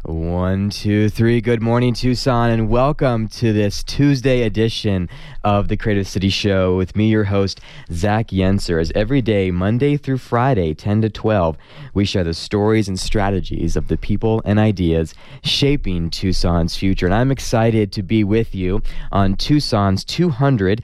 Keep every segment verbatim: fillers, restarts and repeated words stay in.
One, two, three. Good morning, Tucson, and welcome to this Tuesday edition of the Creative City Show with me, your host, Zach Yenser. As every day, Monday through Friday, ten to twelve, we share the stories and strategies of the people and ideas shaping Tucson's future. And I'm excited to be with you on Tucson's two hundred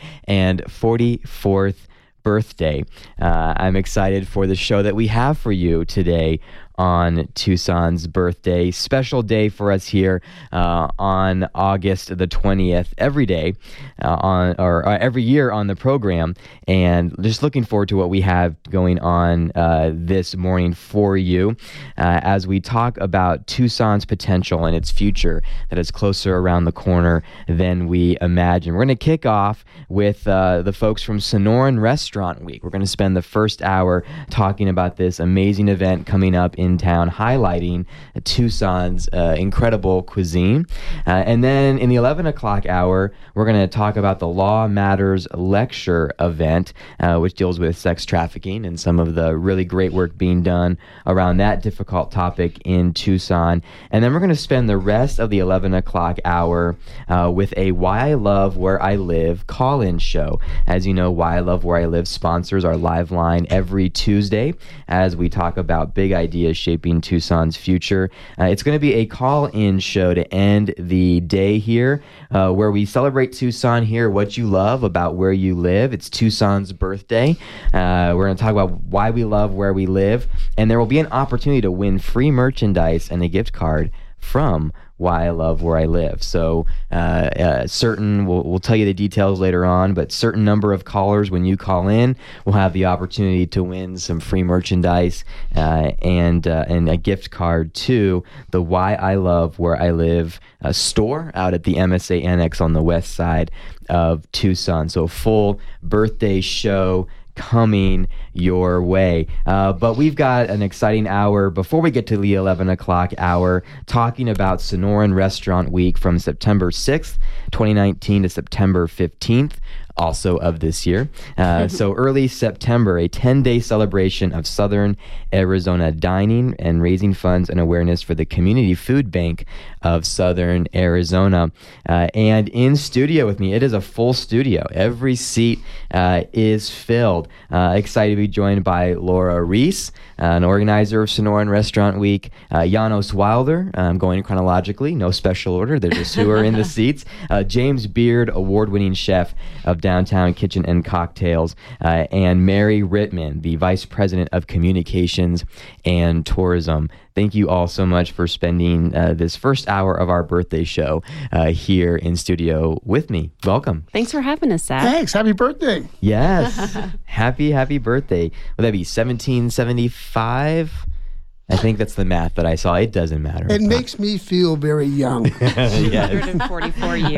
forty-fourth birthday. Uh, I'm excited for the show that we have for you today on Tucson's birthday. Special day for us here uh, on August the twentieth, every day uh, on or uh, every year on the program, and just looking forward to what we have going on uh, this morning for you uh, as we talk about Tucson's potential and its future that is closer around the corner than we imagine. We're going to kick off with uh, the folks from Sonoran Restaurant Week. We're going to spend the first hour talking about this amazing event coming up in town, highlighting Tucson's uh, incredible cuisine. Uh, and then in the eleven o'clock hour, we're going to talk about the Law Matters lecture event, uh, which deals with sex trafficking and some of the really great work being done around that difficult topic in Tucson. And then we're going to spend the rest of the eleven o'clock hour uh, with a Why I Love Where I Live call-in show. As you know, Why I Love Where I Live sponsors our live line every Tuesday as we talk about big ideas shaping Tucson's future. Uh, it's going to be a call-in show to end the day here uh, where we celebrate Tucson, hear what you love about where you live. It's Tucson's birthday. Uh, we're going to talk about why we love where we live, and there will be an opportunity to win free merchandise and a gift card from Why I Love Where I Live. So uh, uh, certain, we'll, we'll tell you the details later on, but certain number of callers when you call in will have the opportunity to win some free merchandise uh, and uh, and a gift card to the Why I Love Where I Live uh, store out at the M S A Annex on the west side of Tucson. So a full birthday show coming your way. Uh, but we've got an exciting hour before we get to the eleven o'clock hour talking about Sonoran Restaurant Week from September sixth, twenty nineteen to September fifteenth. Also of this year. Uh, so early September, a ten-day celebration of Southern Arizona dining and raising funds and awareness for the Community Food Bank of Southern Arizona. Uh, and in studio with me, it is a full studio. Every seat uh, is filled. Uh, excited to be joined by Laura Reese, uh, an organizer of Sonoran Restaurant Week, uh, Janos Wilder, um, going chronologically, no special order, they're just who are in the seats, uh, James Beard, award-winning chef of Downtown Kitchen and Cocktails, uh, and Mary Rittman, the Vice President of Communications and Tourism. Thank you all so much for spending uh, this first hour of our birthday show uh, here in studio with me. Welcome. Thanks for having us, Zach. Thanks. Happy birthday. Yes. happy, happy birthday. Would that be seventeen seventy-five? I think that's the math that I saw. It doesn't matter. It makes me feel very young. one hundred forty-four years.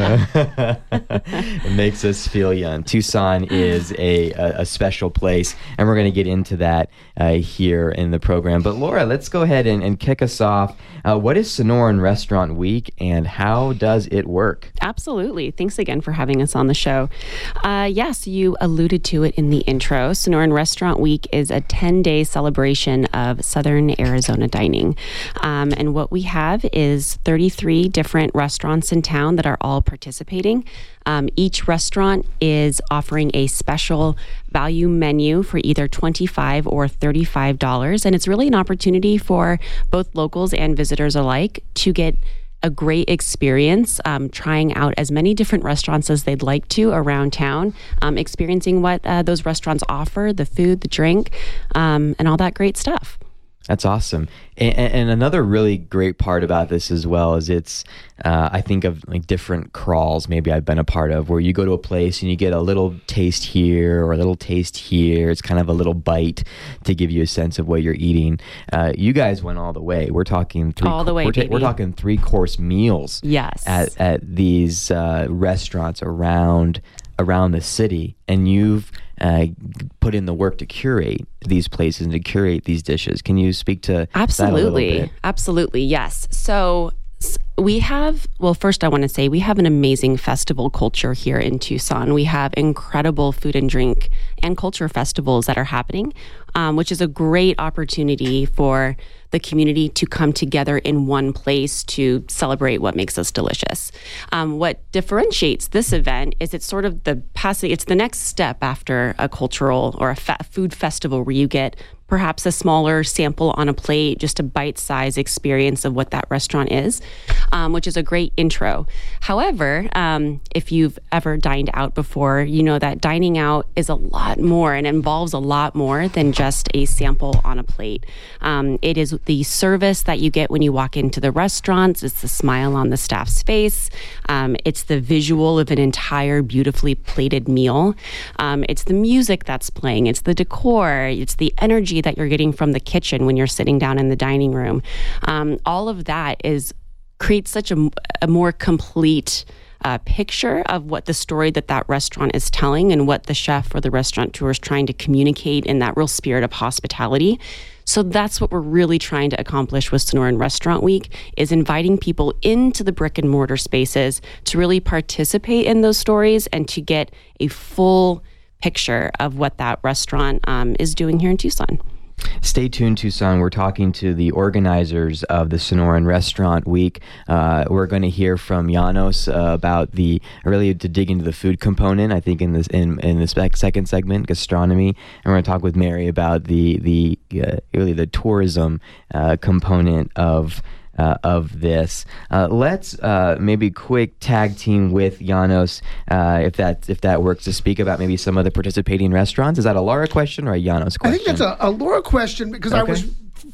Uh, it makes us feel young. Tucson is a, a, a special place, and we're going to get into that uh, here in the program. But Laura, let's go ahead and, and kick us off. Uh, what is Sonoran Restaurant Week, and how does it work? Absolutely. Thanks again for having us on the show. Uh, yes, you alluded to it in the intro. Sonoran Restaurant Week is a ten-day celebration of Southern Arizona dining. Um, and what we have is thirty-three different restaurants in town that are all participating. Um, each restaurant is offering a special value menu for either twenty-five dollars or thirty-five dollars. And it's really an opportunity for both locals and visitors alike to get a great experience um, trying out as many different restaurants as they'd like to around town, um, experiencing what uh, those restaurants offer, the food, the drink, um, and all that great stuff. That's awesome. And, and another really great part about this as well is it's, uh, I think of like different crawls maybe I've been a part of where you go to a place and you get a little taste here or a little taste here. It's kind of a little bite to give you a sense of what you're eating. Uh, you guys went all the way. We're talking three all the way, we're, ta- baby. we're talking three course meals. Yes. At at these uh, restaurants around around the city, and you've uh, put in the work to curate these places and to curate these dishes. Can you speak to Absolutely. that a little bit? Absolutely, yes. So we have, well, first I want to say we have an amazing festival culture here in Tucson. We have incredible food and drink and culture festivals that are happening, um, which is a great opportunity for the community to come together in one place to celebrate what makes us delicious. Um, what differentiates this event is it's sort of the passing, it's the next step after a cultural or a fa- food festival where you get perhaps a smaller sample on a plate, just a bite-sized experience of what that restaurant is, um, which is a great intro. However, um, if you've ever dined out before, you know that dining out is a lot more and involves a lot more than just a sample on a plate. Um, it is the service that you get when you walk into the restaurants. It's the smile on the staff's face. Um, it's the visual of an entire beautifully plated meal. Um, it's the music that's playing. It's the decor. It's the energy that you're getting from the kitchen when you're sitting down in the dining room. Um, all of that is creates such a, a more complete uh, picture of what the story that that restaurant is telling and what the chef or the restaurateur is trying to communicate in that real spirit of hospitality. So that's what we're really trying to accomplish with Sonoran Restaurant Week, is inviting people into the brick and mortar spaces to really participate in those stories and to get a full picture of what that restaurant um, is doing here in Tucson. Stay tuned, Tucson. We're talking to the organizers of the Sonoran Restaurant Week. Uh, we're going to hear from Janos uh, about the really to dig into the food component. I think in this in in the spec, second segment, gastronomy, and we're going to talk with Mary about the the uh, really the tourism uh, component of. Uh, of this. Uh, let's uh, maybe quick tag team with Janos, uh, if that if that works, to speak about maybe some of the participating restaurants. Is that a Laura question or a Janos question? I think that's a, a Laura question because okay. I was.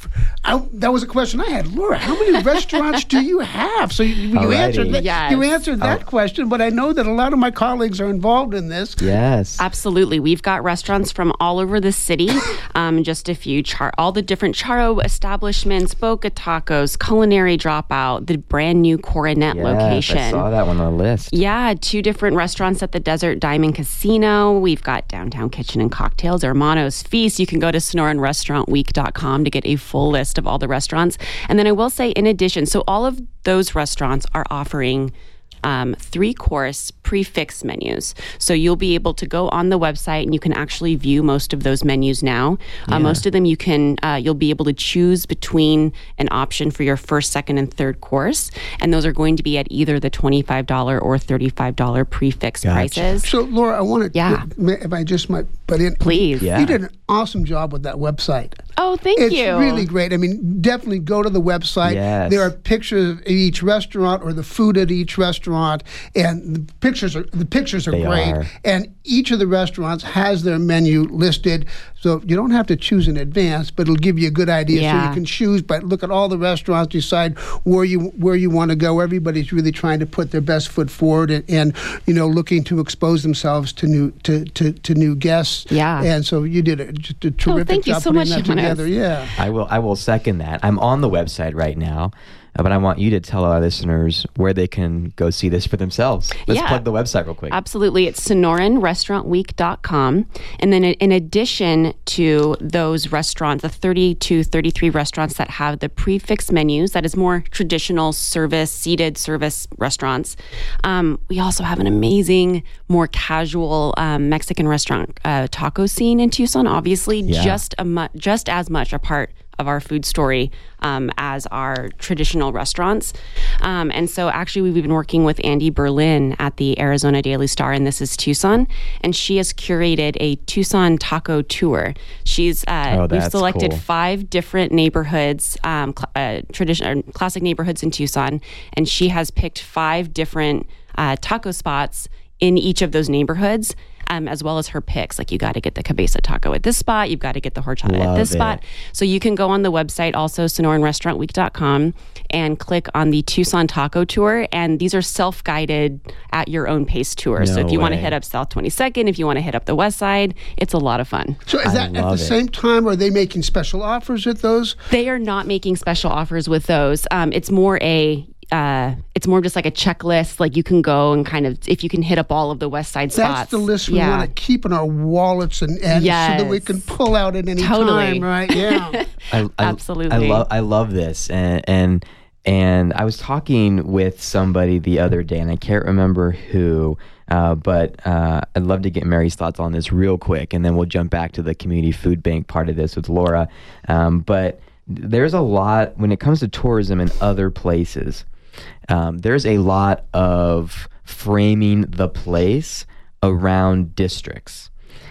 I, that was a question I had. Laura, how many restaurants do you have? So you, you answered that. Yes. You answered that oh. question, but I know that a lot of my colleagues are involved in this. Yes, absolutely. We've got restaurants from all over the city. Um, just a few, char- all the different Charo establishments, Boca Tacos, Culinary Dropout, the brand new Coronet yes, location. I saw that one on the list. Yeah, two different restaurants at the Desert Diamond Casino. We've got Downtown Kitchen and Cocktails, Hermanos Feast. You can go to sonoran restaurant week dot com to get a full list of all the restaurants. And then I will say, in addition, so all of those restaurants are offering um, three-course prefix menus. So you'll be able to go on the website and you can actually view most of those menus now. Yeah. Uh, most of them you can, uh, you'll be able to choose between an option for your first, second, and third course. And those are going to be at either the twenty-five dollars or thirty-five dollars prefix Gotcha. prices. So, Laura, I want to, Yeah. if I just might butt in. Please. Yeah. You did an awesome job with that website. Oh, thank It's you. really great. I mean, definitely go to the website. Yes. There are pictures of each restaurant or the food at each restaurant, and the pictures are the pictures are They great. are. And each of the restaurants has their menu listed, so you don't have to choose in advance, but it'll give you a good idea. So Yeah. you can choose, but look at all the restaurants, decide where you where you want to go. Everybody's really trying to put their best foot forward, and, and you know, looking to expose themselves to new to, to, to new guests. Yeah. And so you did a, just a terrific thank you job so putting much, that Jonas. together. Yeah. I will. I will second that. I'm on the website right now, uh, but I want you to tell our listeners where they can go see this for themselves. Let's Yeah. plug the website real quick. Absolutely. It's sonoran restaurant week dot com. And then in addition to those restaurants, the thirty-two, thirty-three restaurants that have the prefix menus, that is more traditional service, seated service restaurants, um, we also have an amazing, more casual um, Mexican restaurant uh, taco scene in Tucson, obviously Yeah. just, a mu- just as much a part of our food story um, as our traditional restaurants. Um, and so actually we've been working with Andy Berlin at the Arizona Daily Star, and this is Tucson, and she has curated a Tucson taco tour. She's uh, Oh, we've that's selected cool. five different neighborhoods, um, cl- uh, traditional classic neighborhoods in Tucson, and she has picked five different uh, taco spots in each of those neighborhoods. Um, as well as her picks. Like, you got to get the cabeza taco at this spot. You've got to get the horchata Love at this it. spot. So you can go on the website, also sonoran restaurant week dot com, and click on the Tucson Taco Tour. And these are self-guided at your own pace tours. so No if you want to way. hit up South twenty-second, if you want to hit up the west side, it's a lot of fun. So is I that at the love it. same time? Are they making special offers at those? They are not making special offers with those. Um, it's more a uh, it's more just like a checklist. Like, you can go and kind of, if you can hit up all of the west side spots. That's the list we Yeah. want to keep in our wallets and, and so that we Yes. can pull out at any Totally. time, right? Yeah. I, I, Absolutely. I love I love this, and and and I was talking with somebody the other day, and I can't remember who, uh, but uh, I'd love to get Mary's thoughts on this real quick, and then we'll jump back to the community food bank part of this with Laura. Um, but there's a lot when it comes to tourism in other places. Um, there's a lot of framing the place around districts,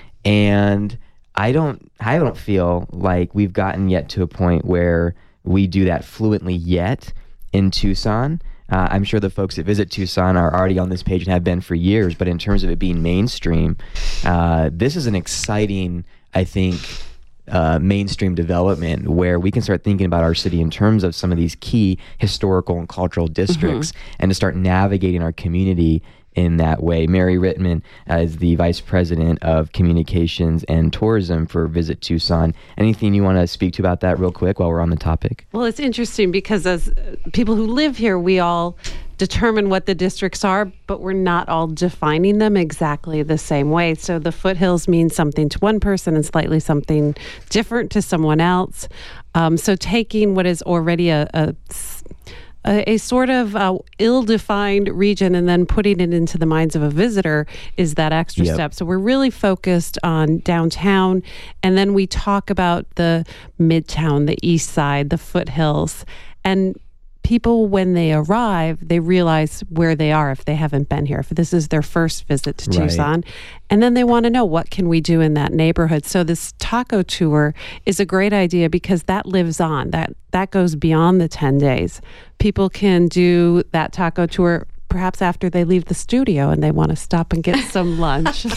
and I don't I don't feel like we've gotten yet to a point where we do that fluently yet in Tucson. Uh, I'm sure the folks that visit Tucson are already on this page and have been for years, but in terms of it being mainstream, uh, this is an exciting, I think, uh, mainstream development where we can start thinking about our city in terms of some of these key historical and cultural districts, mm-hmm. and to start navigating our community in that way. Mary Rittman uh, is the Vice President of Communications and Tourism for Visit Tucson. Anything you want to speak to about that real quick while we're on the topic? Well, it's interesting because as people who live here, we all determine what the districts are, but we're not all defining them exactly the same way. So the foothills mean something to one person and slightly something different to someone else. Um, so taking what is already a, a A, a sort of uh, ill-defined region and then putting it into the minds of a visitor is that extra Yep. step. So we're really focused on downtown, and then we talk about the midtown, the east side, the foothills, and people, when they arrive, they realize where they are if they haven't been here, if this is their first visit to Right. Tucson. And then they want to know, what can we do in that neighborhood? So this taco tour is a great idea because that lives on. That that goes beyond the ten days. People can do that taco tour perhaps after they leave the studio and they want to stop and get some lunch.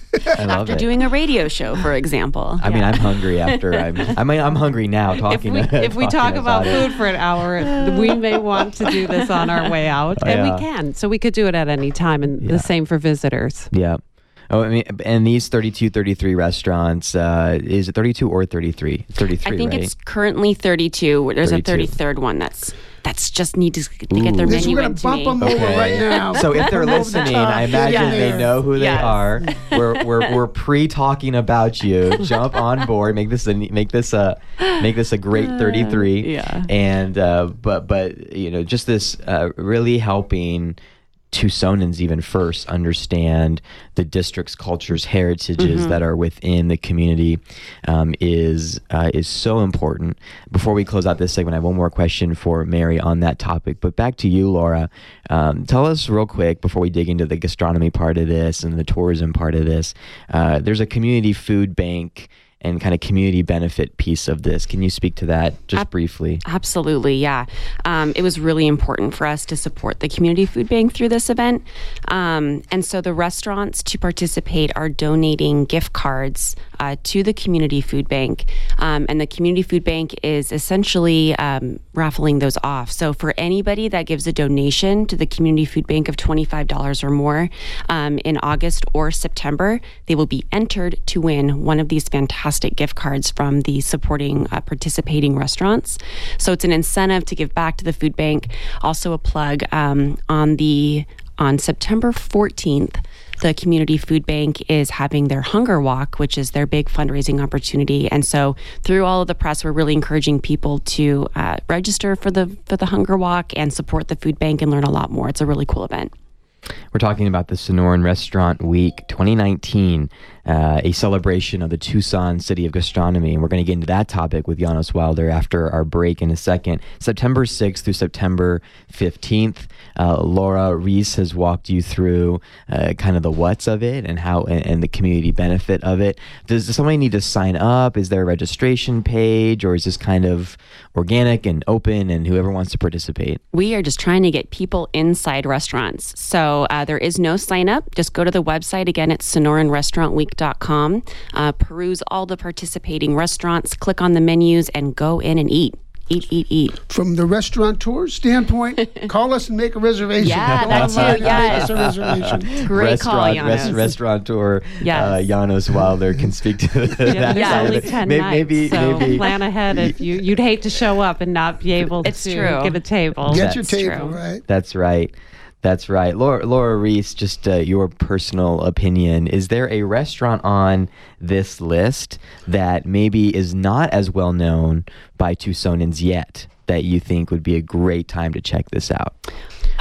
I love After it. doing a radio show, for example. I mean, I'm hungry after. I'm, I mean, I'm hungry now If talking. we, if we talk talking about it. food for an hour, we may want to do this on our way out. And Yeah. we can. So we could do it at any time. And Yeah. the same for visitors. Yeah. Oh, I mean, and these thirty-two, thirty-three restaurants, uh, is it thirty-two or thirty-three? thirty-three, I think right? it's currently thirty-two. There's thirty-two. a thirty-third one that's that's just need to, to get their Ooh. This, menu we're in going to to bump me. them over Okay. right now. So if they're Over the listening, top. I imagine Get they there. know who they Yes. are. We're we're we're pre-talking about you. Jump on board. Make this a make this a make this a great thirty-three. yeah. And uh, but but you know, just this uh, really helping Tucsonans even first understand the district's cultures, heritages Mm-hmm. that are within the community um, is uh, is so important. Before we close out this segment, I have one more question for Mary on that topic. But back to you, Laura. Um, tell us real quick before we dig into the gastronomy part of this and the tourism part of this. Uh, there's a community food bank and kind of community benefit piece of this. Can you speak to that just Ab- briefly? Absolutely, yeah. Um, it was really important for us to support the community food bank through this event. Um, and so the restaurants to participate are donating gift cards uh, to the community food bank. Um, and the community food bank is essentially um, raffling those off. So for anybody that gives a donation to the community food bank of twenty-five dollars or more um, in August or September, they will be entered to win one of these fantastic gift cards from the supporting uh, participating restaurants. So it's an incentive to give back to the food bank. Also a plug um, on the on September fourteenth, the Community Food Bank is having their Hunger Walk, which is their big fundraising opportunity. And so through all of the press, we're really encouraging people to uh, register for the for the Hunger Walk and support the food bank and learn a lot more. It's a really cool event. We're talking about the Sonoran Restaurant Week twenty nineteen, uh, a celebration of the Tucson City of Gastronomy. And we're going to get into that topic with Janos Wilder after our break in a second. September sixth through September fifteenth, uh, Laura Reese has walked you through uh, kind of the what's of it and how and, and the community benefit of it. Does, does somebody need to sign up? Is there a registration page, or is this kind of organic and open and whoever wants to participate? We are just trying to get people inside restaurants. So uh, there is no sign up. Just go to the website. Again, it's sonoran restaurant week dot com. Uh, peruse all the participating restaurants, click on the menus, and go in and eat. Eat, eat, eat. From the restaurateur standpoint, call us and make a reservation. Yeah, Go that online too, and make yes. us a reservation. Great call, Restaurant, Janos. res- restaurateur Yes. uh, Janos Wilder can speak to that. Yeah, there's side of only it. ten May- nights, maybe, so maybe plan ahead. If you you'd hate to show up and not be able It's to true. get a table. Get your That's table, true. right? That's right. That's right. Laura, Laura Reese, just uh, your personal opinion. Is there a restaurant on this list that maybe is not as well known by Tucsonans yet that you think would be a great time to check this out?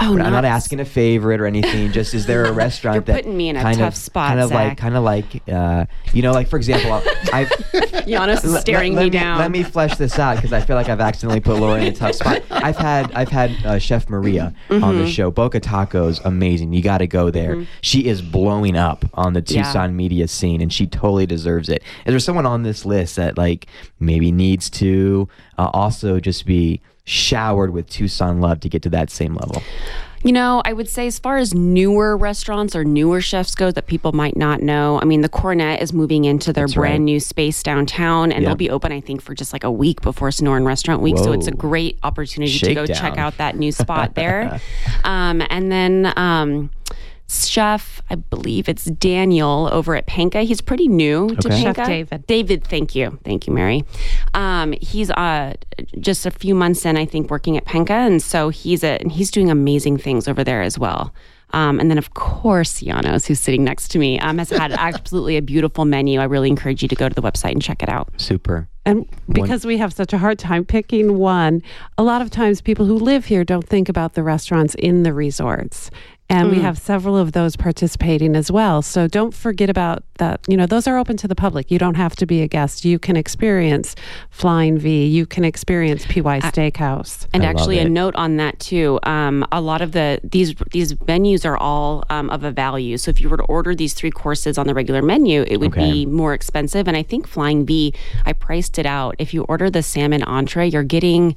Oh, I'm not nuts. asking a favorite or anything. Just is there a restaurant You're that putting me in a kind tough of, spot, kind of Zach. like, kind of like, uh, you know, like for example, I've Janos is let- staring let, me let down. Let me flesh this out because I feel like I've accidentally put Laura in a tough spot. I've had I've had uh, Chef Maria Mm-hmm. on the show. Boca Tacos, amazing. You got to go there. Mm-hmm. She is blowing up on the Yeah. Tucson media scene, and she totally deserves it. Is there someone on this list that like maybe needs to uh, also just be showered with Tucson love to get to that same level? You know, I would say as far as newer restaurants or newer chefs go that people might not know, I mean, the Cornet is moving into their That's brand right. new space downtown, and Yep. they'll be open, I think, for just like a week before Sonoran Restaurant Week. So it's a Whoa. great opportunity to go Shakedown. check out that new spot there. um, and then um, Chef, I believe it's Daniel over at Panka. He's pretty new to Okay. Panka. Chef David. David, thank you. Thank you, Mary. Um, he's uh, just a few months in, I think, working at Panka. And so he's a, and he's doing amazing things over there as well. Um, and then, of course, Janos, who's sitting next to me, um, has had absolutely a beautiful menu. I really encourage you to go to the website and check it out. Super. And because we have such a hard time picking one, a lot of times people who live here don't think about the restaurants in the resorts. And we have several of those participating as well. So don't forget about that. You know, those are open to the public. You don't have to be a guest. You can experience Flying V. You can experience P Y Steakhouse. And I love actually, a it. note on that too. Um, a lot of the these these menus are all um, of a value. So if you were to order these three courses on the regular menu, it would Okay. be more expensive. And I think Flying V, I priced it out. If you order the salmon entree, you're getting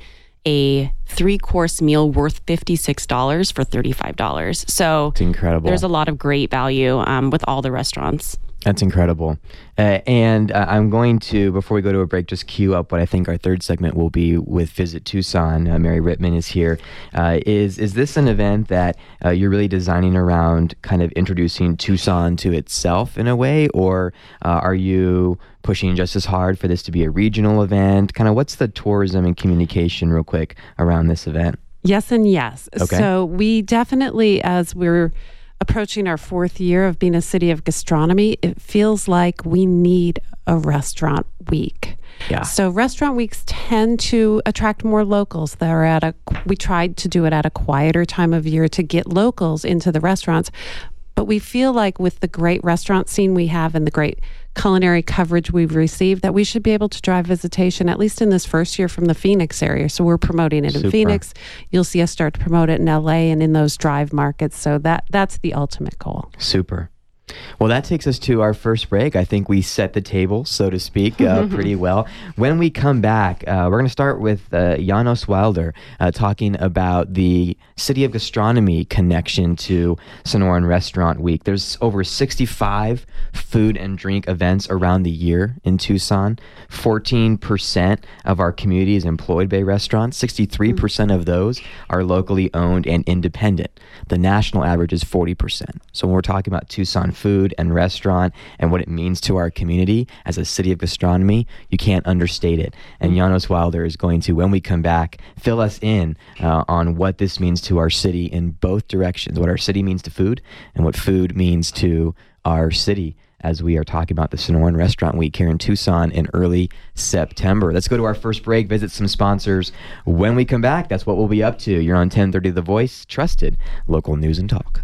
a three course meal worth fifty-six dollars for thirty-five dollars. So It's incredible. there's a lot of great value um, with all the restaurants. That's incredible. Uh, and uh, I'm going to, before we go to a break, just cue up what I think our third segment will be with Visit Tucson. Uh, Mary Rittman is here. Uh, is is this an event that uh, you're really designing around kind of introducing Tucson to itself in a way? Or uh, are you pushing just as hard for this to be a regional event? Kind of what's the tourism and communication, real quick, around this event? Yes and yes. Okay. So we definitely, as we're approaching our fourth year of being a city of gastronomy, it feels like we need a restaurant week. Yeah. So restaurant weeks tend to attract more locals. They're at a, we tried to do it at a quieter time of year to get locals into the restaurants. But we feel like with the great restaurant scene we have and the great culinary coverage we've received, that we should be able to drive visitation, at least in this first year, from the Phoenix area. So we're promoting it Super. in Phoenix. You'll see us start to promote it in L A and in those drive markets. So that that's the ultimate goal. Super. Well, that takes us to our first break. I think we set the table, so to speak, uh, pretty well. When we come back, uh, we're going to start with uh, Janos Wilder uh, talking about the City of Gastronomy connection to Sonoran Restaurant Week. There's over sixty-five food and drink events around the year in Tucson. fourteen percent of our community is employed by restaurants. sixty-three percent of those are locally owned and independent. The national average is forty percent. So when we're talking about Tucson food and restaurant and what it means to our community as a city of gastronomy, you can't understate it. And Janos Wilder is going to, when we come back, fill us in uh, on what this means to our city in both directions, what our city means to food and what food means to our city, as we are talking about the Sonoran Restaurant Week here in Tucson in early September. Let's go to our first break, visit some sponsors. When we come back, that's what we'll be up to. You're on ten thirty The Voice, trusted local news and talk.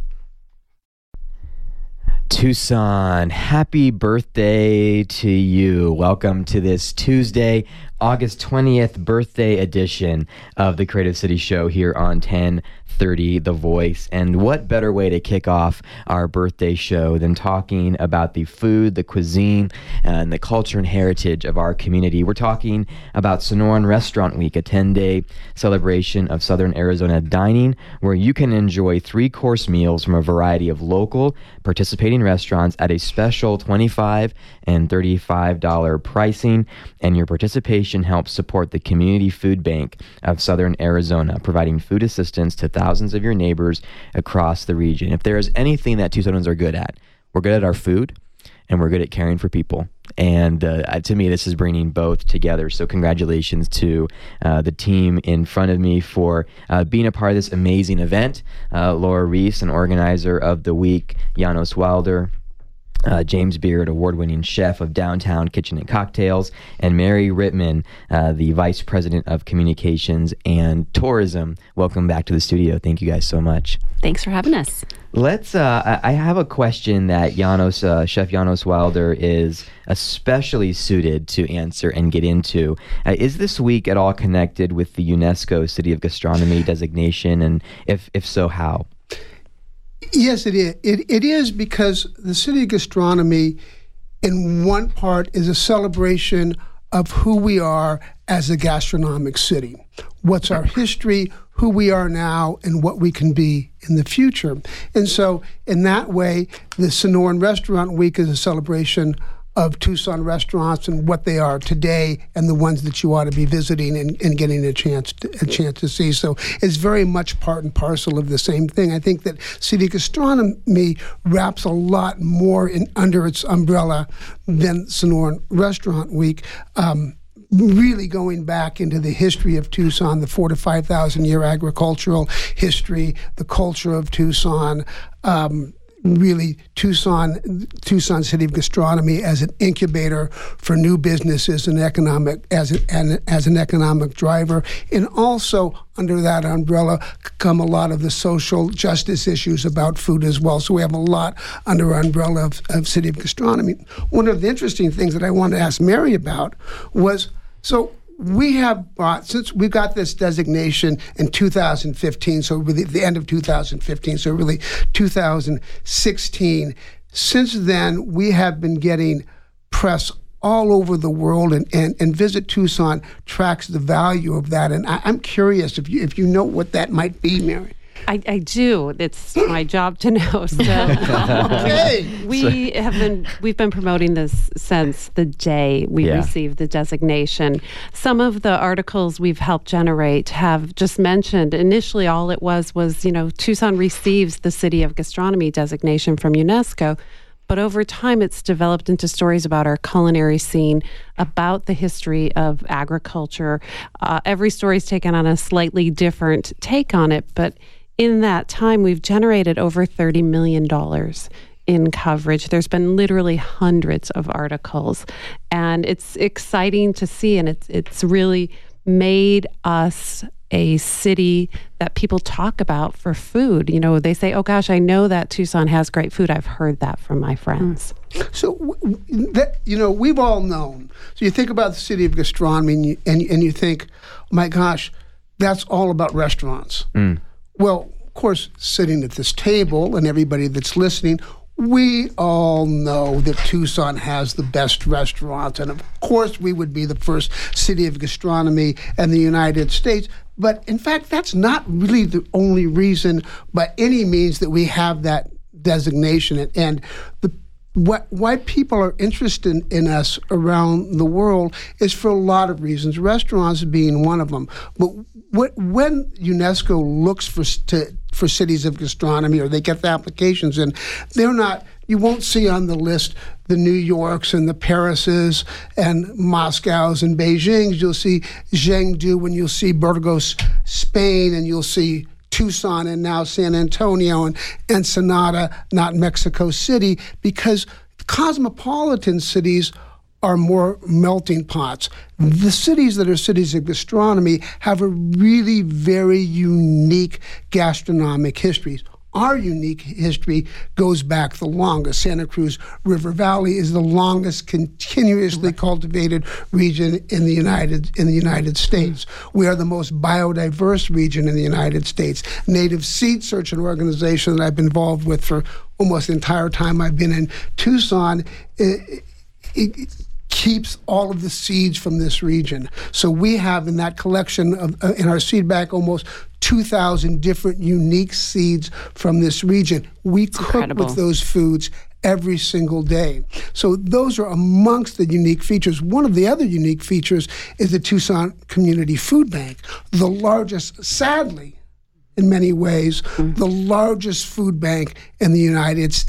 Tucson, happy birthday to you. Welcome to this Tuesday, August twentieth birthday edition of the Creative City Show here on ten thirty The Voice. And what better way to kick off our birthday show than talking about the food, the cuisine, and the culture and heritage of our community. We're talking about Sonoran Restaurant Week, a ten-day celebration of Southern Arizona dining, where you can enjoy three-course meals from a variety of local participating restaurants at a special twenty-five dollars and thirty-five dollars pricing, and your participation helps support the Community Food Bank of Southern Arizona, providing food assistance to thousands of your neighbors across the region. If there is anything that Tucsonans are good at, we're good at our food, and we're good at caring for people. And uh, to me, this is bringing both together. So congratulations to uh, the team in front of me for uh, being a part of this amazing event. Uh, Laura Reese, an organizer of the week, Janos Wilder, Uh, James Beard, award-winning chef of Downtown Kitchen and Cocktails, and Mary Rittman, uh, the Vice President of Communications and Tourism. Welcome back to the studio. Thank you guys so much. Thanks for having us. Let's. Uh, I have a question that Janos, uh, Chef Janos Wilder is especially suited to answer and get into. Uh, is this week at all connected with the UNESCO City of Gastronomy designation, and if if so, how? Yes, it is. It, it is because the City of Gastronomy, in one part, is a celebration of who we are as a gastronomic city. What's our history, who we are now, and what we can be in the future. And so, in that way, the Sonoran Restaurant Week is a celebration of Tucson restaurants and what they are today, and the ones that you ought to be visiting and, and getting a chance to, a chance to see. So it's very much part and parcel of the same thing. I think that City Gastronomy wraps a lot more in under its umbrella than Sonoran Restaurant Week. Um, really going back into the history of Tucson, the four to five thousand year agricultural history, the culture of Tucson. Um, Really, Tucson, Tucson City of Gastronomy as an incubator for new businesses and economic as a, and as an economic driver, and also under that umbrella come a lot of the social justice issues about food as well. So we have a lot under our umbrella of, of City of Gastronomy. One of the interesting things that I wanted to ask Mary about was so. We have brought, since we got this designation in two thousand fifteen, so really the end of two thousand fifteen, so really two thousand sixteen, since then we have been getting press all over the world, and, and, and Visit Tucson tracks the value of that. And I, I'm curious if you if you know what that might be, Mary. I, I do. It's my job to know. So okay. we have been we've been promoting this since the day we Yeah. received the designation. Some of the articles we've helped generate have just mentioned initially all it was was, you know, Tucson receives the City of Gastronomy designation from UNESCO. But over time, it's developed into stories about our culinary scene, about the history of agriculture. Uh, every story's taken on a slightly different take on it, but in that time, we've generated over thirty million dollars in coverage. There's been literally hundreds of articles, and it's exciting to see, and it's it's really made us a city that people talk about for food. You know, they say, oh gosh, I know that Tucson has great food. I've heard that from my friends. So, that, you know, we've all known. So you think about the City of Gastronomy and you, and, and you think, oh my gosh, that's all about restaurants. Mm. Well, of course, sitting at this table and everybody that's listening, we all know that Tucson has the best restaurants. And of course, we would be the first city of gastronomy in the United States. But in fact, that's not really the only reason by any means that we have that designation. And the What, why people are interested in, in us around the world is for a lot of reasons, restaurants being one of them. But what, when UNESCO looks for to, for cities of gastronomy, or they get the applications in, they're not, you won't see on the list the New Yorks and the Parises and Moscows and Beijings. You'll see Chengdu, and you'll see Burgos, Spain, and you'll see Tucson and now San Antonio and Ensenada, not Mexico City, because cosmopolitan cities are more melting pots. The cities that are cities of gastronomy have a really very unique gastronomic history. Our unique history goes back the longest. Santa Cruz River Valley is the longest continuously cultivated region in the United in the United States. We are the most biodiverse region in the United States. Native Seed Search, an organization that I've been involved with for almost the entire time I've been in Tucson, it, it keeps all of the seeds from this region. So we have in that collection of uh, in our seed bank almost two thousand different unique seeds from this region. We It's cook incredible. with those foods every single day. So those are amongst the unique features. One of the other unique features is the Tucson Community Food Bank, the largest, sadly, in many ways, mm. the largest food bank in the United States.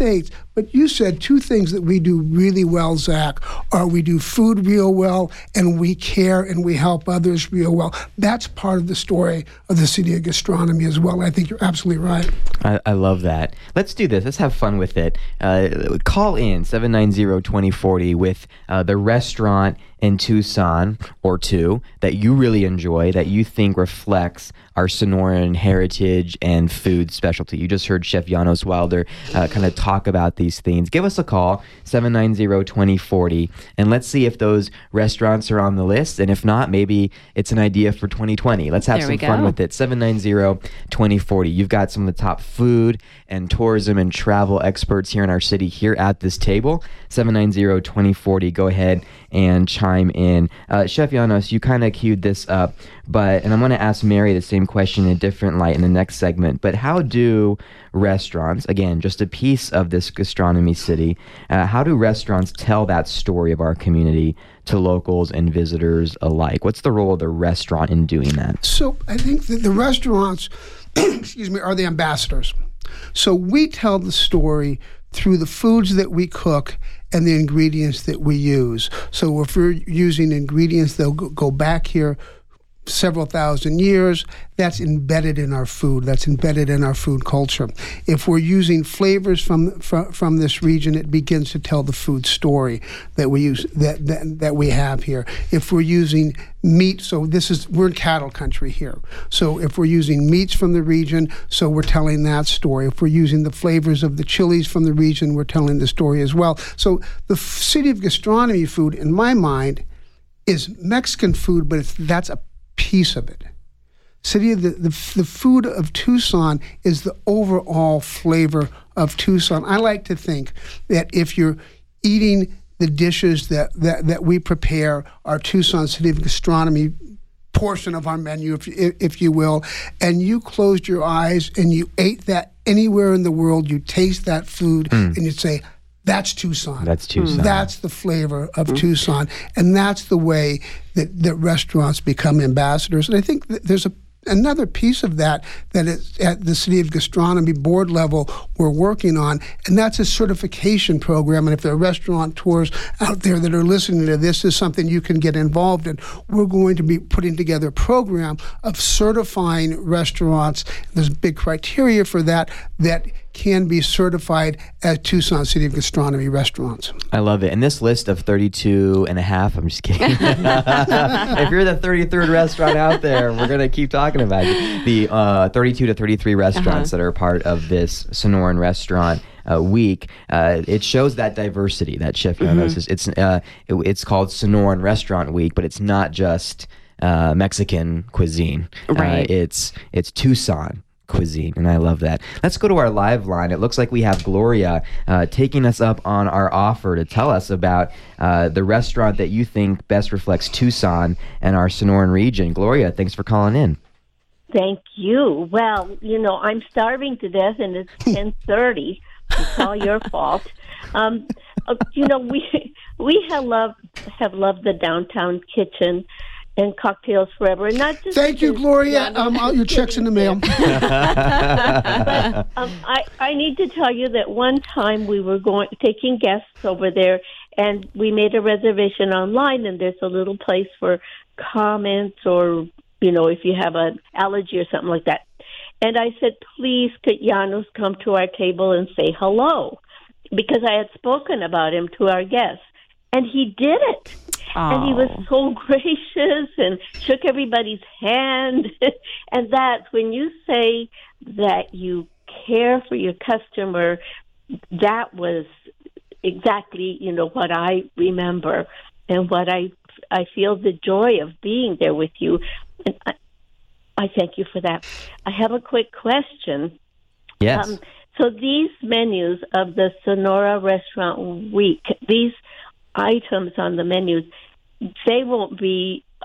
But you said two things that we do really well, Zach, are we do food real well, and we care and we help others real well. That's part of the story of the City of Gastronomy as well. I think you're absolutely right. I, I love that. Let's do this. Let's have fun with it. Uh, call in seven nine zero, two zero four zero with uh, the restaurant in Tucson or two that you really enjoy, that you think reflects our Sonoran heritage and food specialty. You just heard Chef Janos Wilder uh, kind of talk about these things. Give us a call, seven nine zero, two zero four zero, and let's see if those restaurants are on the list. And if not, maybe it's an idea for twenty twenty. Let's have There some we go. fun with it. seven nine zero, two zero four zero. You've got some of the top food and tourism and travel experts here in our city here at this table. seven nine zero, two zero four zero. Go ahead and chime in. Uh, Chef Janos, you kind of queued this up, but and I'm going to ask Mary the same question in a different light in the next segment. But how do restaurants, again, just a piece of this gastronomy city, uh, how do restaurants tell that story of our community to locals and visitors alike? What's the role of the restaurant in doing that? So I think that the restaurants, excuse me, are the ambassadors. So we tell the story through the foods that we cook and the ingredients that we use. So if we're using ingredients that go go back here several thousand years, that's embedded in our food. That's embedded in our food culture. If we're using flavors from from, from this region, it begins to tell the food story that we use that, that that we have here. If we're using meat, so this is we're in cattle country here. So if we're using meats from the region, so we're telling that story. If we're using the flavors of the chilies from the region, we're telling the story as well. So the f- City of Gastronomy food, in my mind, is Mexican food, but it's that's a piece of it. City of the, the the food of Tucson is the overall flavor of Tucson. I like to think that if you're eating the dishes that, that, that we prepare, our Tucson City of Gastronomy portion of our menu, if, if you will, and you closed your eyes and you ate that anywhere in the world, you taste that food mm. and you'd say, that's Tucson. That's Tucson. That's the flavor of mm. Tucson. And that's the way that, that restaurants become ambassadors. And I think that there's a another piece of that that is at the City of Gastronomy board level we're working on, and that's a certification program. And if there are restaurateurs out there that are listening to this, is something you can get involved in. We're going to be putting together a program of certifying restaurants. There's big criteria for that that can be certified as Tucson City of Gastronomy restaurants. I love it. And this list of thirty-two and a half, I'm just kidding. If you're the thirty-third restaurant out there, we're going to keep talking about it. The uh, thirty-two to thirty-three restaurants uh-huh. that are part of this Sonoran Restaurant uh, Week. Uh, it shows that diversity that Chef Janos mm-hmm. is. It's, uh, it, it's called Sonoran Restaurant Week, but it's not just uh, Mexican cuisine. Right. Uh, it's it's Tucson cuisine, and I love that. Let's go to our live line. It looks like we have Gloria uh, taking us up on our offer to tell us about uh, the restaurant that you think best reflects Tucson and our Sonoran region. Gloria, thanks for calling in. Thank you. Well, you know, I'm starving to death, and it's ten thirty. It's all your fault. Um, uh, you know, we we have loved have loved the downtown kitchen and Cocktails Forever, and not just. Thank you, Gloria. Um, all your checks in the mail. But um, I I need to tell you that one time we were going taking guests over there, and we made a reservation online, and there's a little place for comments or, you know, if you have an allergy or something like that. And I said, please, could Janos come to our table and say hello? Because I had spoken about him to our guests. And he did it. Aww. And he was so gracious and shook everybody's hand. And that's when you say that you care for your customer, that was exactly, you know, what I remember and what I I feel the joy of being there with you. And I, I thank you for that. I have a quick question. Yes. Um, so these menus of the Sonora Restaurant Week, these items on the menus, they won't be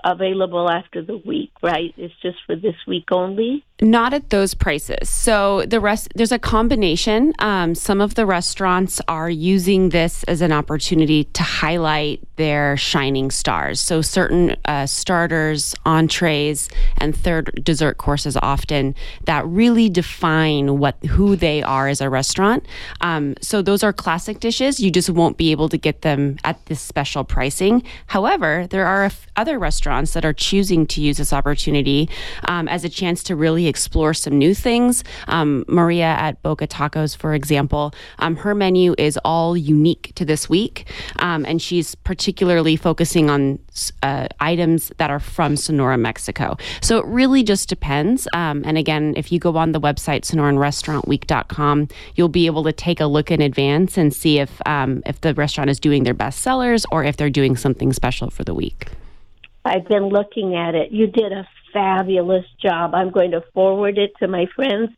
available after the week, right? It's just for this week only? Not at those prices. So the rest, there's a combination. Um, some of the restaurants are using this as an opportunity to highlight their shining stars. So certain uh, starters, entrees, and third dessert courses often that really define what who they are as a restaurant. Um, so those are classic dishes. You just won't be able to get them at this special pricing. However, there are f- other restaurants that are choosing to use this opportunity um, as a chance to really explore some new things. Um, Maria at Boca Tacos, for example, um, her menu is all unique to this week, um, and she's particularly focusing on uh, items that are from Sonora, Mexico. So it really just depends. Um, and again, if you go on the website sonoran restaurant week dot com, you'll be able to take a look in advance and see if um, if the restaurant is doing their best sellers or if they're doing something special for the week. I've been looking at it. You did a fabulous job. I'm going to forward it to my friends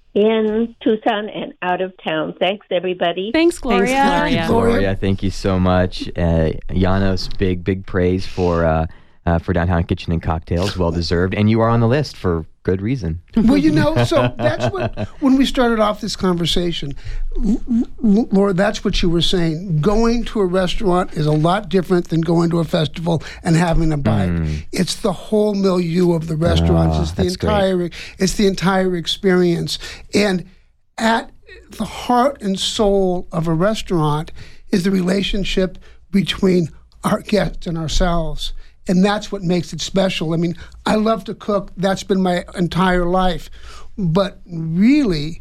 in Tucson and out of town. Thanks, everybody. Thanks, Gloria. Thanks, Gloria. Gloria, thank you so much. Uh, Janos, big, big praise for uh, uh, for Downtown Kitchen and Cocktails. Well deserved. And you are on the list for good reason. Well, you know, so that's what, when we started off this conversation, L- L- Laura, that's what you were saying. Going to a restaurant is a lot different than going to a festival and having a bite. Mm. It's the whole milieu of the restaurants. Ah, it's the that's entire, it's the entire experience. And at the heart and soul of a restaurant is the relationship between our guests and ourselves. And that's what makes it special. I mean, I love to cook. That's been my entire life. But really,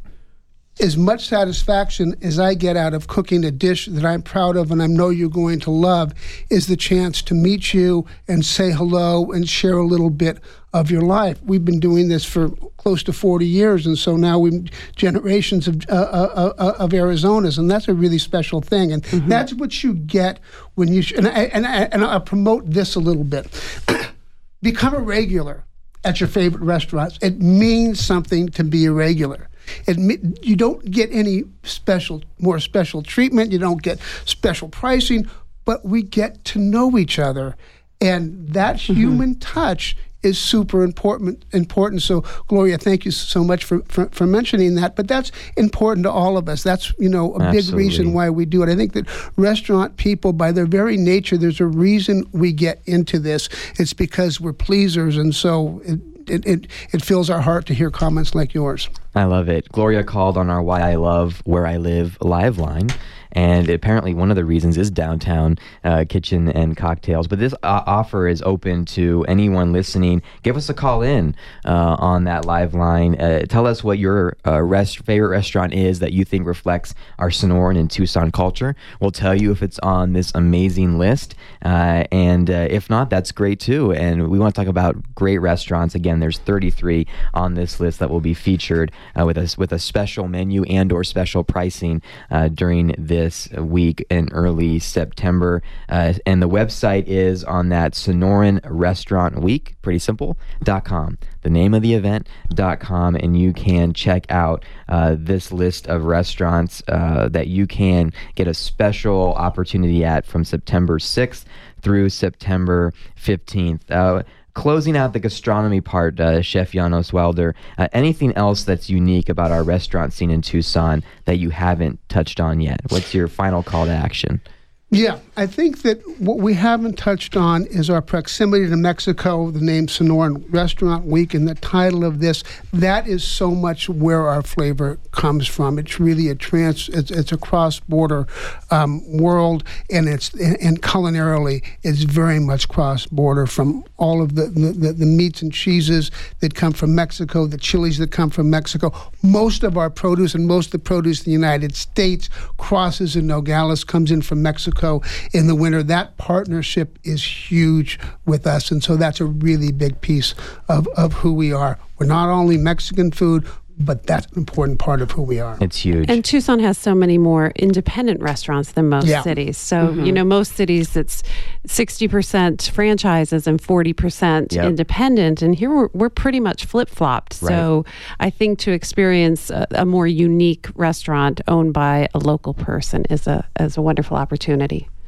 as much satisfaction as I get out of cooking a dish that I'm proud of and I know you're going to love is the chance to meet you and say hello and share a little bit of your life. We've been doing this for close to forty years, and so now we've generations of uh, uh, uh, of Arizonas, and that's a really special thing. And mm-hmm. that's what you get when you, sh- and, I, and, I, and I'll promote this a little bit. Become a regular at your favorite restaurants. It means something to be a regular. It, you don't get any special, more special treatment. You don't get special pricing, but we get to know each other, and that mm-hmm. human touch is super important. Important. So, Gloria, thank you so much for, for, for mentioning that. But that's important to all of us. That's, you know, a Absolutely. big reason why we do it. I think that restaurant people, by their very nature, there's a reason we get into this. It's because we're pleasers, and so it it it, it fills our heart to hear comments like yours. I love it. Gloria called on our Why I Love Where I Live live line. And apparently one of the reasons is Downtown uh, Kitchen and Cocktails. But this uh, offer is open to anyone listening. Give us a call in uh, on that live line. Uh, tell us what your uh, rest, favorite restaurant is that you think reflects our Sonoran and Tucson culture. We'll tell you if it's on this amazing list. Uh, and uh, if not, that's great too. And we want to talk about great restaurants. Again, there's thirty-three on this list that will be featured uh, with, a, with a special menu and or special pricing uh, during this This week in early September. Uh, and the website is on that Sonoran Restaurant Week, pretty simple, dot com. The name of the event, dot com, and you can check out uh, this list of restaurants uh, that you can get a special opportunity at from September sixth through September fifteenth. Uh, Closing out the gastronomy part, uh, Chef Janos Welder, uh, anything else that's unique about our restaurant scene in Tucson that you haven't touched on yet? What's your final call to action? Yeah, I think that what we haven't touched on is our proximity to Mexico, the name Sonoran Restaurant Week, and the title of this. That is so much where our flavor comes from. It's really a trans, it's, it's a cross-border um, world, and it's and culinarily, it's very much cross-border from all of the, the, the meats and cheeses that come from Mexico, the chilies that come from Mexico. Most of our produce and most of the produce in the United States crosses in Nogales, comes in from Mexico in the winter. That partnership is huge with us, and so that's a really big piece of, of who we are. We're not only Mexican food, but that's an important part of who we are. It's huge. And Tucson has so many more independent restaurants than most Yeah. cities. So, Mm-hmm. you know, most cities it's sixty percent franchises and forty percent Yep. independent. And here we're, we're pretty much flip-flopped. So I think to experience a, a more unique restaurant owned by a local person is a, is a wonderful opportunity.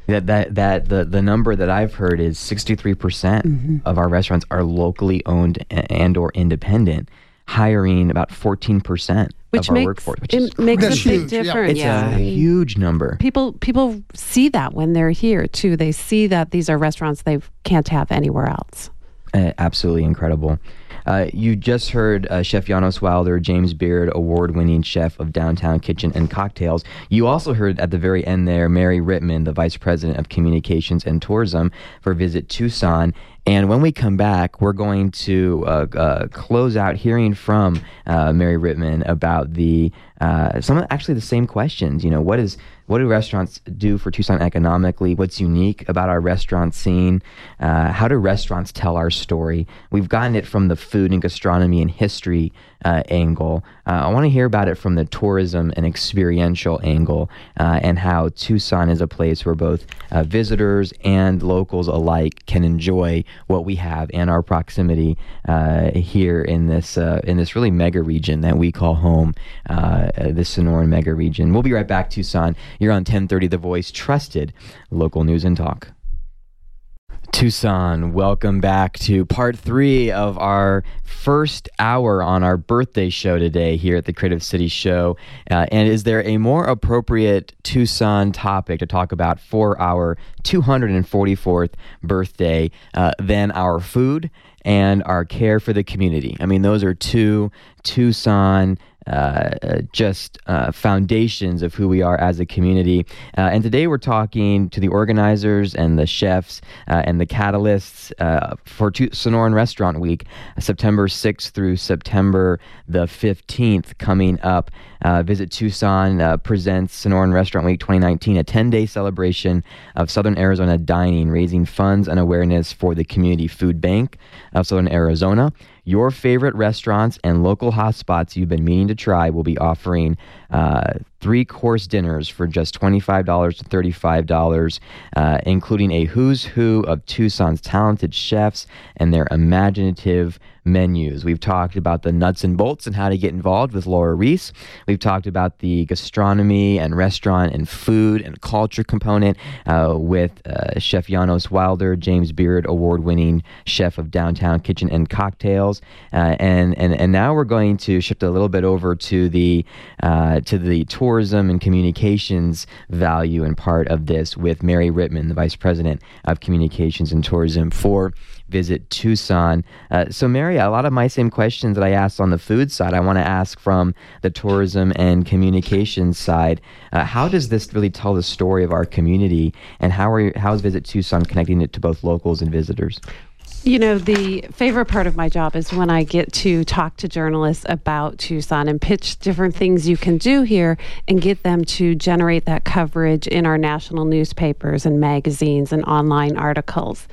That that that the the number that I've heard is sixty-three percent mm-hmm. of our restaurants are locally owned and or independent, hiring about fourteen percent which of makes, our workforce. Which it is makes a That's big huge, yeah. difference. It's Yeah. a huge number. People people see that when they're here too. They see that these are restaurants they can't have anywhere else. Uh, absolutely incredible. Uh, you just heard uh, Chef Janos Wilder, James Beard, award-winning chef of Downtown Kitchen and Cocktails. You also heard at the very end there Mary Rittman, the Vice President of Communications and Tourism for Visit Tucson. And when we come back, we're going to uh, uh, close out hearing from uh, Mary Rittman about the uh, some of actually the same questions. You know, what is what do restaurants do for Tucson economically? What's unique about our restaurant scene? Uh, how do restaurants tell our story? We've gotten it from the food and gastronomy and history uh, angle. Uh, I want to hear about it from the tourism and experiential angle, uh, and how Tucson is a place where both uh, visitors and locals alike can enjoy what we have and our proximity uh, here in this uh, in this really mega region that we call home, uh, the Sonoran mega region. We'll be right back, Tucson. You're on ten thirty The Voice, trusted local news and talk. Tucson, welcome back to part three of our first hour on our birthday show today here at the Creative City Show. Uh, and is there a more appropriate Tucson topic to talk about for our two hundred forty-fourth birthday uh, than our food and our care for the community? I mean, those are two Tucson Uh, just uh, foundations of who we are as a community. Uh, and today we're talking to the organizers and the chefs uh, and the catalysts uh, for tu- Sonoran Restaurant Week, September sixth through September the fifteenth coming up. Uh, Visit Tucson uh, presents Sonoran Restaurant Week twenty nineteen, a ten-day celebration of Southern Arizona dining, raising funds and awareness for the Community Food Bank of Southern Arizona. Your favorite restaurants and local hotspots you've been meaning to try will be offering uh, three-course dinners for just twenty-five dollars to thirty-five dollars, uh, including a who's who of Tucson's talented chefs and their imaginative menus. We've talked about the nuts and bolts and how to get involved with Laura Reese. We've talked about the gastronomy and restaurant and food and culture component uh, with uh, Chef Janos Wilder, James Beard, award-winning chef of Downtown Kitchen and Cocktails. Uh, and, and and now we're going to shift a little bit over to the uh, to the tourism and communications value and part of this with Mary Rittman, the Vice President of Communications and Tourism for Visit Tucson. Uh, so, Mary, a lot of my same questions that I asked on the food side, I want to ask from the tourism and communications side. Uh, how does this really tell the story of our community, and how are you, how is Visit Tucson connecting it to both locals and visitors? You know, the favorite part of my job is when I get to talk to journalists about Tucson and pitch different things you can do here and get them to generate that coverage in our national newspapers and magazines and online articles.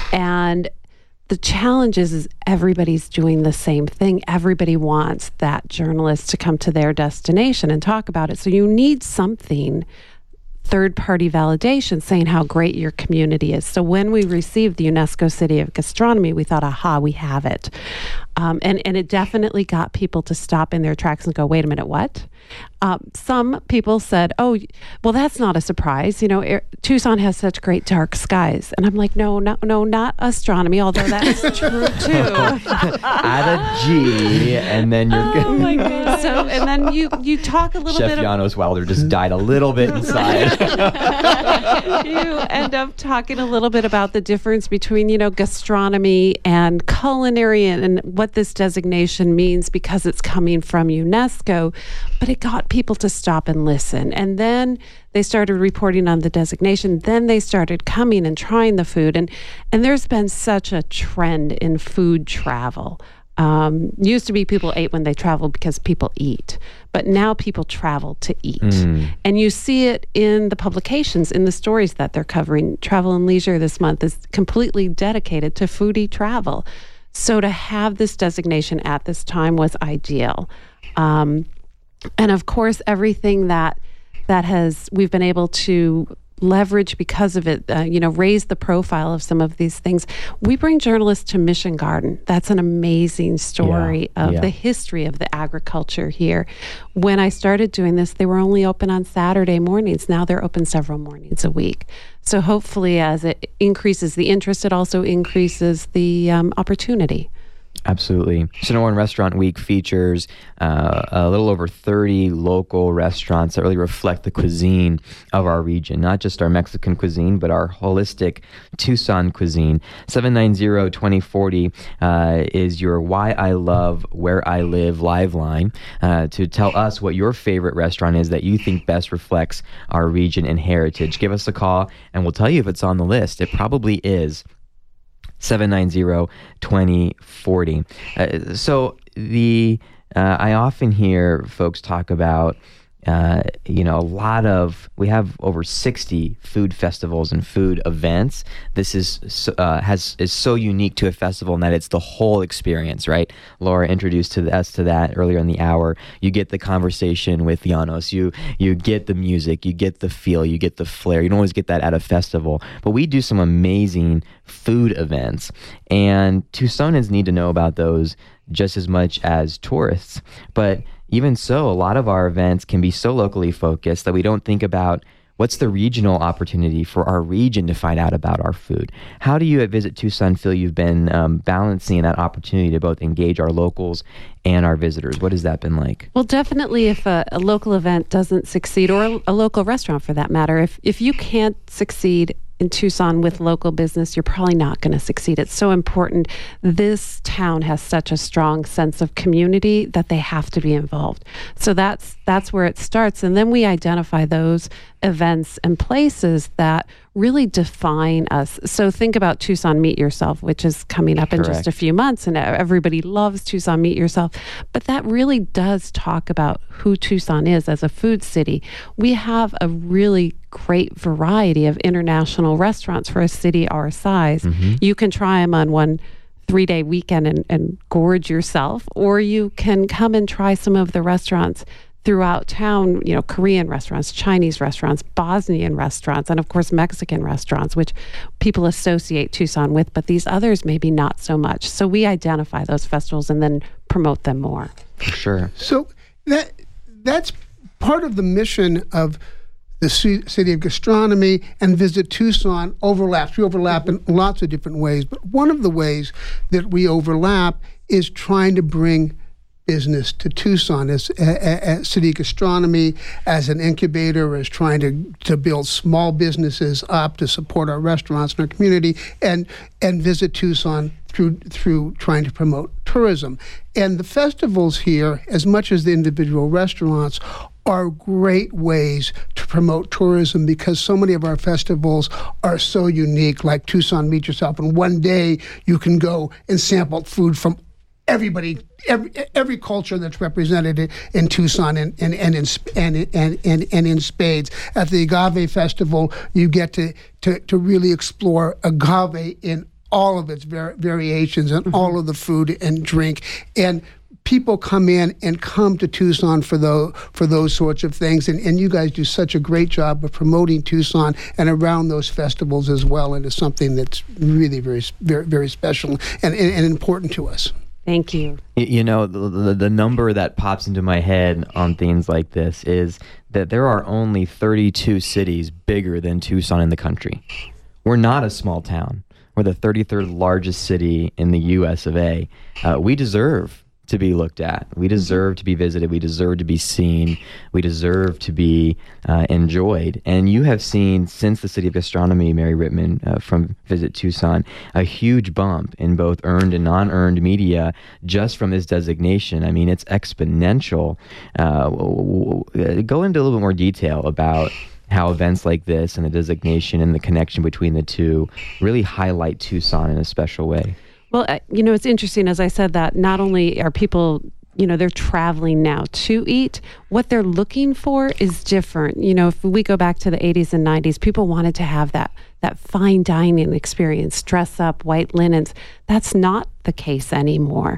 And the challenge is, is everybody's doing the same thing. Everybody wants that journalist to come to their destination and talk about it. So you need something, third-party validation, saying how great your community is. So when we received the UNESCO City of Gastronomy, we thought, aha, we have it. Um, and, and it definitely got people to stop in their tracks and go, wait a minute, what? Um, some people said, oh, well, that's not a surprise. You know, Air, Tucson has such great dark skies. And I'm like, no, no, no, not astronomy, although that's true too. Add a G, and then you're good. Oh my goodness. So, and then you, you talk a little Chef bit of... Janos Wilder just died a little bit inside. You end up talking a little bit about the difference between, you know, gastronomy and culinary and, and what this designation means because it's coming from UNESCO. But it got people to stop and listen. And then they started reporting on the designation. Then they started coming and trying the food. And, and there's been such a trend in food travel. Um, used to be people ate when they traveled because people eat, but now people travel to eat. Mm. And you see it in the publications, in the stories that they're covering. Travel and Leisure this month is completely dedicated to foodie travel. So to have this designation at this time was ideal. Um, and of course, everything that that has we've been able to leverage because of it, uh, you know, raise the profile of some of these things. We bring journalists to Mission Garden. That's an amazing story Yeah, of yeah. the history of the agriculture here. When I started doing this, they were only open on Saturday mornings. Now they're open several mornings a week. So hopefully as it increases the interest, it also increases the um, opportunity. Absolutely. Sonoran Restaurant Week features uh, a little over thirty local restaurants that really reflect the cuisine of our region, not just our Mexican cuisine, but our holistic Tucson cuisine. seven nine zero, two zero four zero uh, is your Why I Love Where I Live live line uh, to tell us what your favorite restaurant is that you think best reflects our region and heritage. Give us a call and we'll tell you if it's on the list. It probably is. seven nine zero, two zero four zero. Uh, so the uh, I often hear folks talk about uh, you know, a lot of, we have over sixty food festivals and food events. This is so- uh, has is so unique to a festival in that it's the whole experience, right? Laura introduced to us to that earlier in the hour. You get the conversation with Janos. You you get the music. You get the feel. You get the flair. You don't always get that at a festival, but we do some amazing food events, and Tucsonans need to know about those just as much as tourists. But even so, a lot of our events can be so locally focused that we don't think about what's the regional opportunity for our region to find out about our food. How do you at Visit Tucson feel you've been um, balancing that opportunity to both engage our locals and our visitors? What has that been like? Well, definitely if a, a local event doesn't succeed, or a, a local restaurant for that matter, if if you can't succeed in Tucson with local business, you're probably not going to succeed. It's so important. This town has such a strong sense of community that they have to be involved. So that's that's where it starts. And then we identify those events and places that really define us. So think about Tucson Meet Yourself, which is coming up in Correct. just a few months, and everybody loves Tucson Meet Yourself. But that really does talk about who Tucson is as a food city. We have a really great variety of international restaurants for a city our size. Mm-hmm. You can try them on one three-day weekend and, and gorge yourself, or you can come and try some of the restaurants throughout town, you know, Korean restaurants, Chinese restaurants, Bosnian restaurants, and of course Mexican restaurants, which people associate Tucson with, but these others maybe not so much. So we identify those festivals and then promote them more. For sure. So that that's part of the mission of the C- City of Gastronomy, and Visit Tucson overlaps. We overlap in lots of different ways, but one of the ways that we overlap is trying to bring business to Tucson as a, a, a City Gastronomy, as an incubator, as trying to, to build small businesses up to support our restaurants and our community, and and Visit Tucson through through trying to promote tourism. And the festivals here, as much as the individual restaurants, are great ways to promote tourism, because so many of our festivals are so unique, like Tucson Meet Yourself. And one day you can go and sample food from everybody, every every culture that's represented in Tucson and and and in and and and, and in spades. At the Agave Festival, you get to to, to really explore agave in all of its var- variations and mm-hmm. all of the food and drink. And people come in and come to Tucson for those for those sorts of things, and, and you guys do such a great job of promoting Tucson and around those festivals as well. And it's something that's really very very very special and, and, and important to us. Thank you. You know, the, the, the number that pops into my head on things like this is that there are only thirty-two cities bigger than Tucson in the country. We're not a small town. We're the thirty-third largest city in the U S of A. Uh, we deserve to be looked at. We deserve to be visited. We deserve to be seen. We deserve to be uh, enjoyed. And you have seen, since the City of Gastronomy, Mary Rittman uh, from Visit Tucson, a huge bump in both earned and non-earned media just from this designation. I mean, it's exponential. Uh, w- w- go into a little bit more detail about how events like this and the designation and the connection between the two really highlight Tucson in a special way. Well, uh, you know, it's interesting, as I said, that not only are people, you know, they're traveling now to eat, what they're looking for is different. You know, if we go back to the eighties and nineties, people wanted to have that that fine dining experience, dress up, white linens. That's not the case anymore.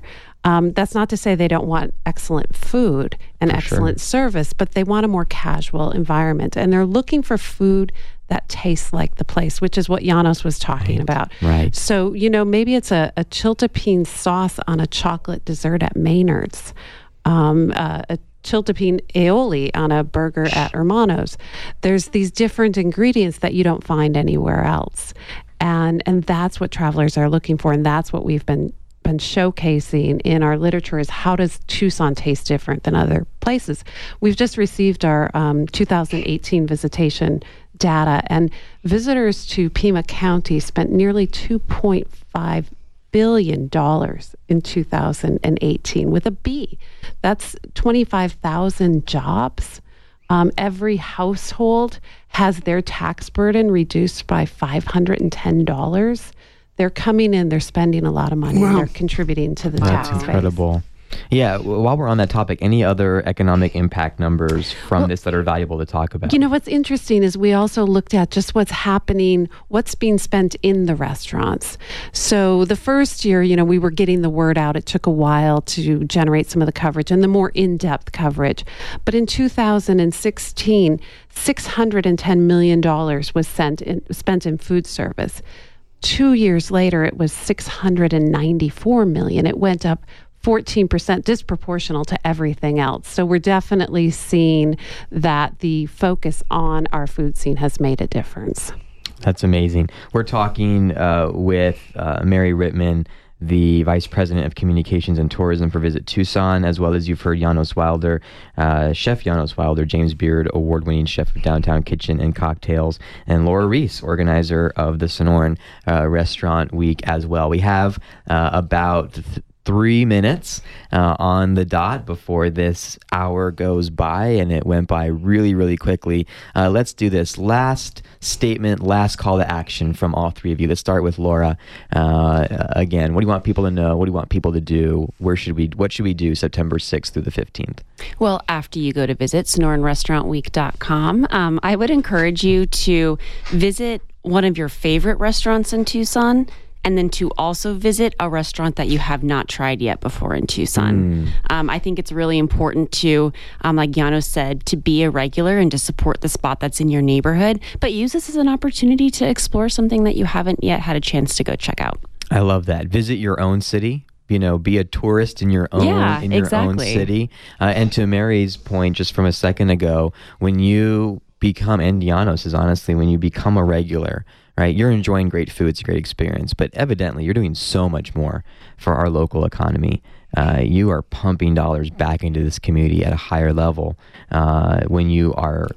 Um, that's not to say they don't want excellent food and For excellent sure. service, but they want a more casual environment. And they're looking for food that tastes like the place, which is what Janos was talking Right. about. Right. So, you know, maybe it's a, a chiltepine sauce on a chocolate dessert at Maynard's, um, uh, a chiltepine aioli on a burger at Hermano's. There's these different ingredients that you don't find anywhere else. And and that's what travelers are looking for, and that's what we've been been showcasing in our literature is how does Tucson taste different than other places. We've just received our um, two thousand eighteen visitation data, and visitors to Pima County spent nearly two point five billion dollars in two thousand eighteen with a B. That's twenty-five thousand jobs. Um, every household has their tax burden reduced by five hundred ten dollars. They're coming in, they're spending a lot of money, Wow. and they're contributing to the That's tax base. incredible. Yeah, w- while we're on that topic, any other economic impact numbers from Well, this that are valuable to talk about? You know, what's interesting is we also looked at just what's happening, what's being spent in the restaurants. So the first year, you know, we were getting the word out. It took a while to generate some of the coverage and the more in-depth coverage. But in two thousand sixteen, six hundred ten million dollars was sent in, spent in food service. Two years later, it was six hundred ninety-four million dollars. It went up fourteen percent, disproportional to everything else. So we're definitely seeing that the focus on our food scene has made a difference. That's amazing. We're talking uh, with uh, Mary Rittman, the Vice President of Communications and Tourism for Visit Tucson, as well as you've heard Janos Wilder, uh, Chef Janos Wilder, James Beard, award-winning chef of Downtown Kitchen and Cocktails, and Laura Reese, organizer of the Sonoran uh, Restaurant Week as well. We have uh, about th- three minutes uh, on the dot before this hour goes by, and it went by really, really quickly. Uh, let's do this. Last statement, last call to action from all three of you. Let's start with Laura. Uh, again, what do you want people to know? What do you want people to do? Where should we? What should we do September sixth through the fifteenth? Well, after you go to visit sonoran restaurant week dot com, um, I would encourage you to visit one of your favorite restaurants in Tucson, and then to also visit a restaurant that you have not tried yet before in Tucson. Mm. Um, I think it's really important to, um, like Janos said, to be a regular and to support the spot that's in your neighborhood, but use this as an opportunity to explore something that you haven't yet had a chance to go check out. I love that. Visit your own city. You know, be a tourist in your own yeah, in your exactly. own city. Uh, and to Mary's point, just from a second ago, when you become, and Janos is honestly, when you become a regular, right, you're enjoying great food, it's a great experience, but evidently you're doing so much more for our local economy. Uh, you are pumping dollars back into this community at a higher level uh, when you are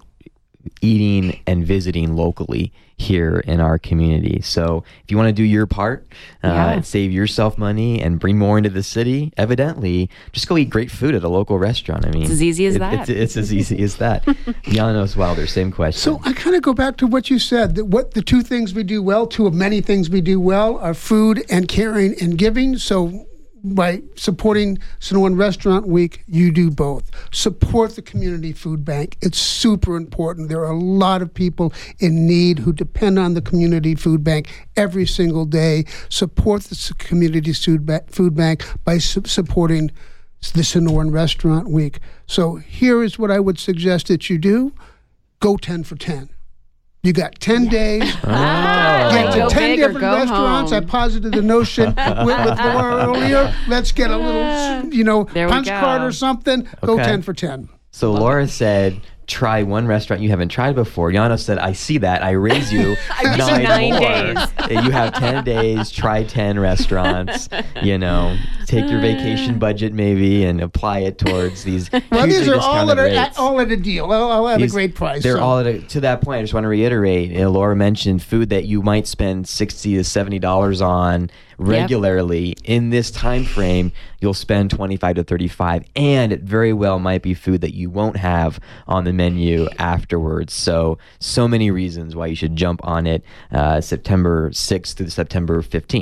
eating and visiting locally here in our community. So if you want to do your part, uh, yeah. save yourself money and bring more into the city, evidently, just go eat great food at a local restaurant. I mean, it's as easy as it, that. It's, it's as easy as that. Janos Wilder, same question. So I kind of go back to what you said, that what the two things we do well, two of many things we do well, are food and caring and giving. So by supporting Sonoran Restaurant Week, you do both. Support the community food bank. It's super important. There are a lot of people in need who depend on the community food bank every single day. Support the community food bank by su- supporting the Sonoran Restaurant Week. So here is what I would suggest that you do. Go ten for ten. You got ten days. Ah, Get to go ten big or different go restaurants. home. I posited the notion with, with Laura earlier. Let's get a little, you know, There we punch go. card or something. Go Okay. ten for ten. So Laura said, try one restaurant you haven't tried before. Janos said, I see that. I raise you nine, nine more. days. You have ten days, try ten restaurants, you know, take your vacation budget maybe and apply it towards these Well, hugely these are all at, discounted a, rates. all at a deal. All, all at These- a great price. They're so. all at a, to that point. I just want to reiterate. You know, Laura mentioned food that you might spend sixty to seventy dollars on regularly. In this time frame, you'll spend twenty-five to thirty-five, and it very well might be food that you won't have on the menu afterwards. So, so many reasons why you should jump on it. Uh, September sixth through September fifteenth.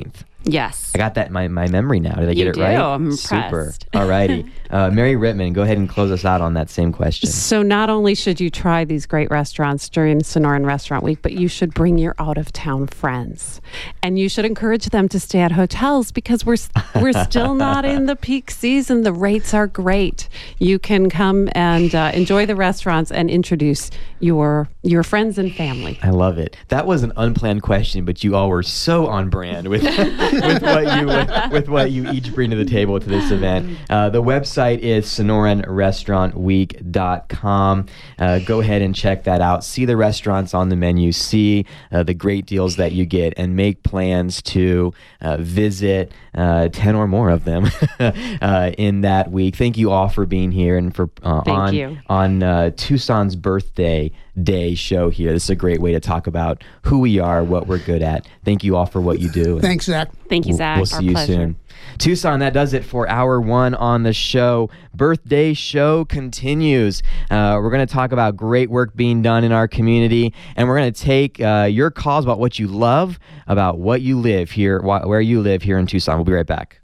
Yes. I got that in my, my memory now. Did I get You it do. right? I'm Super. impressed. All righty. Uh, Mary Rittman, go ahead and close us out on that same question. So not only should you try these great restaurants during Sonoran Restaurant Week, but you should bring your out-of-town friends. And you should encourage them to stay at hotels because we're we're still not in the peak season. The rates are great. You can come and uh, enjoy the restaurants and introduce your your friends and family. I love it. That was an unplanned question, but you all were so on brand with with what you with, with what you each bring to the table to this event. Uh, the website is sonoran restaurant week dot com. Uh, go ahead and check that out. See the restaurants on the menu. See uh, the great deals that you get, and make plans to uh, visit uh, ten or more of them uh, in that week. Thank you all for being here and for uh, Thank on you. on uh, Tucson's birthday day show here. This is a great way to talk about who we are, what we're good at. Thank you all for what you do. Thanks, Zach. Thank you, We'll- Zach. We'll Our see you pleasure. soon. Tucson, that does it for hour one on the show. Birthday show continues. Uh, we're going to talk about great work being done in our community, and we're going to take uh, your calls about what you love, about what you live here, wh- where you live here in Tucson. We'll be right back.